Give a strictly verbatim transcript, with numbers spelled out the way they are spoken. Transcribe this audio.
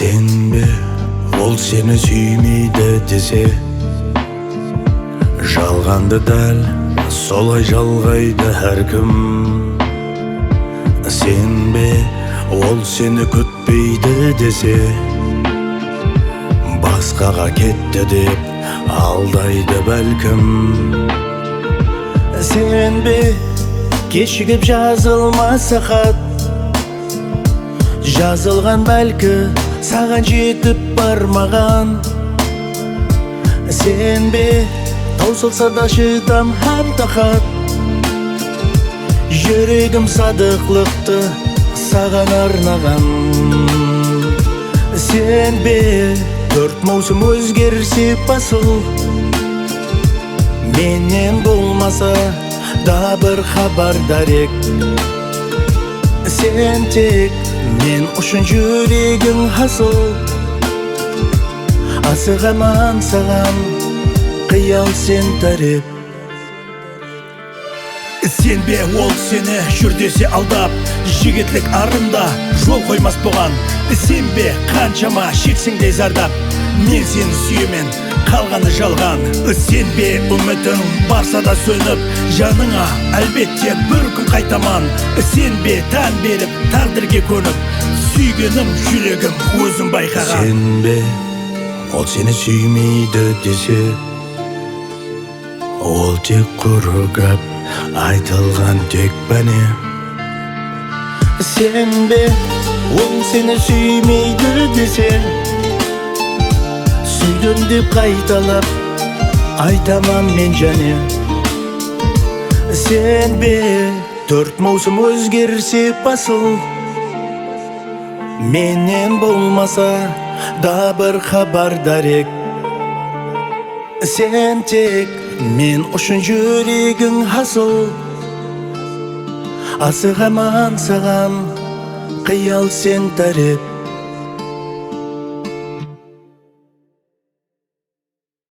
Сенбе, ол сені сүймейді десе, жалғанды дәл солай жалғайды әркім. Сенбе, ол сені күтпейді десе, басқаға кетті деп алдайды бәлкім. Сенбе, кешігіп жазылмаса хат, жазылған бәлкі саған жетіп бармаған. Сенбе, таусылса да шыдам һәм тақат, жүрегім садықлықты саған арнаған. Сенбе, төрт маусым өзгерсе басыл, менен болмаса да бір хабар дарек. Сен тек мен үшін жүрегің асыл, асығаман саған қиял сен тәреп. Сенбе, ол сені жүрдесе алдап, жігітлік арында жол қоймас бұған. Сенбе, қаншама шексеңдей зардап, мен сені сүйемен, қалғаны жалған. Сенбе, үмітің барса да сөніп, жаныңа әлбетте бір күн қайтаман. Сенбе, тән беріп, тағдырге көніп, сүйгенім жүрегім өзім байқаған. Сенбе, ол сені сүймейді десе, ол тек құрғап айтылған тек бәне. Сенбе, ол сені сүймейді десе, сүйдім деп қайталап айтаман мен және. Сенбе, төрт маусым өзгерсе басыл, менен болмаса да бір хабар дарек. Сен тек мен үшін жүрегің асыл, асығаман саған қиял сен тәреп.